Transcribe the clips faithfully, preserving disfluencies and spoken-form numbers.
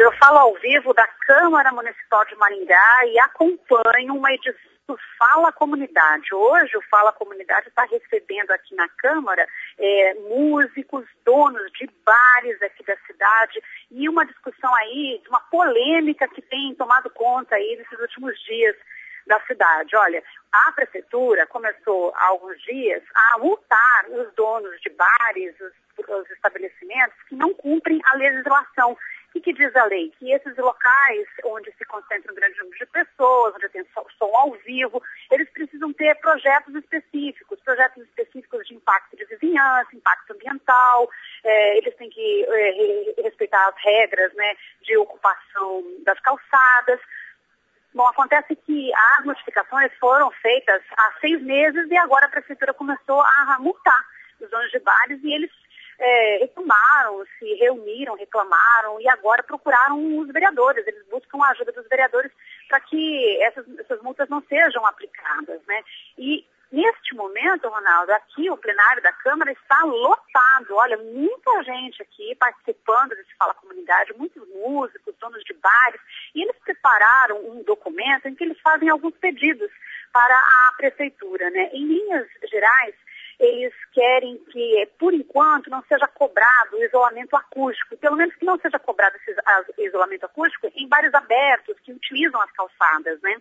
eu falo ao vivo da Câmara Municipal de Maringá e acompanho uma edição do Fala Comunidade. Hoje o Fala Comunidade está recebendo aqui na Câmara é, músicos, donos de bares aqui da cidade e uma discussão aí, uma polêmica que tem tomado conta aí nesses últimos dias da cidade. Olha, a Prefeitura começou há alguns dias a multar os donos de bares, os, os estabelecimentos que não cumprem a legislação. O que diz a lei? Que esses locais onde se concentra um grande número de pessoas, onde tem som ao vivo, eles precisam ter projetos específicos, projetos específicos de impacto de vizinhança, impacto ambiental, é, eles têm que é, respeitar as regras, né, de ocupação das calçadas. Bom, acontece que as notificações foram feitas há seis meses e agora a Prefeitura começou a multar os donos de bares e eles É, reclamaram, se reuniram, reclamaram e agora procuraram os vereadores. Eles buscam a ajuda dos vereadores para que essas, essas multas não sejam aplicadas, né? E neste momento, Ronaldo, aqui o plenário da Câmara está lotado. Olha, muita gente aqui participando desse Fala Comunidade, muitos músicos, donos de bares, e eles prepararam um documento em que eles fazem alguns pedidos para a Prefeitura, né? Em linhas gerais, eles querem que, por enquanto, não seja cobrado o isolamento acústico, pelo menos que não seja cobrado esse isolamento acústico em bares abertos que utilizam as calçadas, né?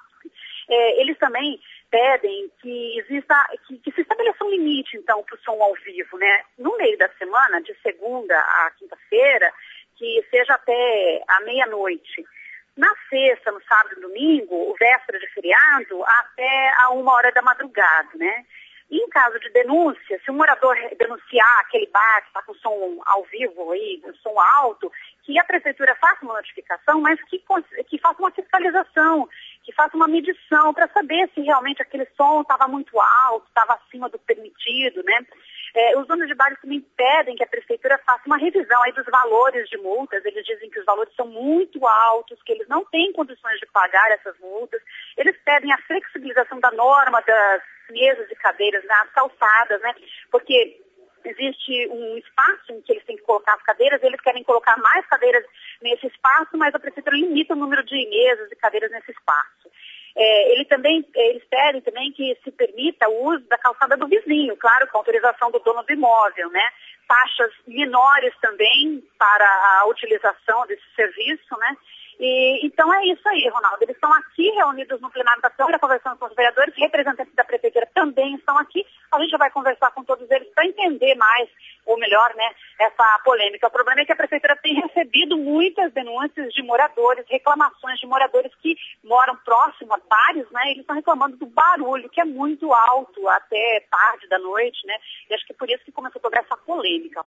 É, eles também pedem que exista, que, que se estabeleça um limite, então, para o som ao vivo, né? No meio da semana, de segunda a quinta-feira, que seja até a meia-noite. Na sexta, no sábado e domingo, véspera de feriado, até a uma hora da madrugada, né? E em caso de denúncia, se um morador denunciar aquele bar que está com som ao vivo, aí, com som alto, que a Prefeitura faça uma notificação, mas que, que faça uma fiscalização, que faça uma medição para saber se realmente aquele som estava muito alto, estava acima do permitido, né? É, os donos de bares também pedem que a Prefeitura faça uma revisão aí dos valores de multas. Eles dizem que os valores são muito altos, que eles não têm condições de pagar essas multas. Eles pedem a flexibilização da norma das mesas e cadeiras nas calçadas, né? Porque existe um espaço em que eles têm que colocar as cadeiras, eles querem colocar mais cadeiras nesse espaço, mas a Prefeitura limita o número de mesas e cadeiras nesse espaço. É, ele também, eles pedem também que se permita o uso da calçada do vizinho, claro, com autorização do dono do imóvel, né? Taxas menores também para a utilização desse serviço, né? E, então é isso aí, Ronaldo. Eles estão aqui reunidos no plenário da Câmara, conversando com os vereadores, representantes da Prefeitura também estão aqui. A gente vai conversar com todos eles para entender mais, ou melhor, né, essa polêmica. O problema é que a Prefeitura tem recebido muitas denúncias de moradores, reclamações de moradores que moram próximo a bares, né? Eles estão reclamando do barulho, que é muito alto até tarde da noite, né? E acho que é por isso que começou toda essa polêmica.